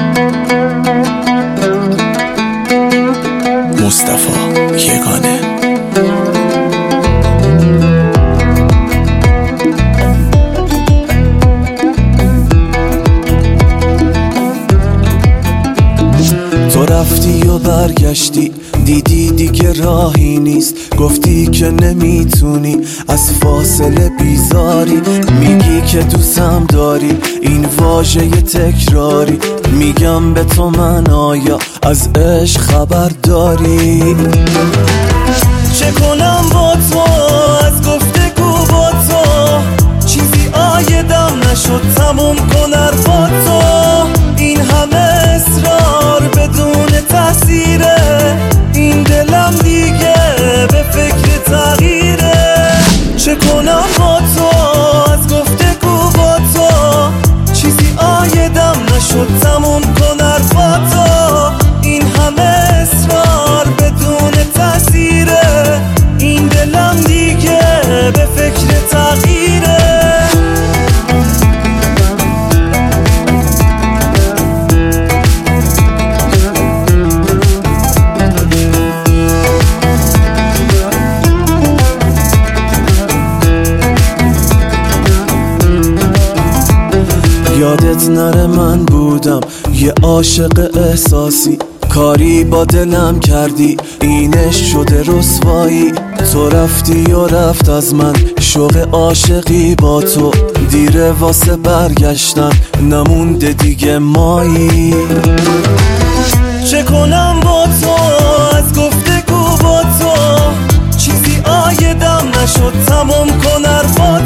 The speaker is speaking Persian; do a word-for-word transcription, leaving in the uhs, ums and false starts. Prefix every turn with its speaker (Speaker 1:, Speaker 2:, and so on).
Speaker 1: مصطفی یگانه. تو رفتی و برگشتی، دیدی دیگه راهی نیست، گفتی که نمیتونی از فاصله بیزاری، میگی که دوستم داری، این واژه تکراری، میگم به تو من آیا از عشق خبر داری؟ چه کنم با تو از گفتگو با تو، چیزی آیدم نشد تموم کن حرفا تو، این همه اصرار بدون تاثیره، این دلم دیگه به فکر تغییره. چه کنم با تو از گفتگو با تو، چیزی آیدم نشد تموم کن حرفا تو، این همه اصرار بدون تاثیره، این دلم دیگه به فکر تغییره. یادت نره من بودم یه عاشق احساسی، کاری با دلم کردی اینش شده رسوایی، تو رفتی و رفت از من شوق عاشقی با تو، دیره واسه برگشتن نمونده دیگه مایی. چه کنم با تو از گفتگو با تو، چیزی آیدم نشد تموم کن حرفا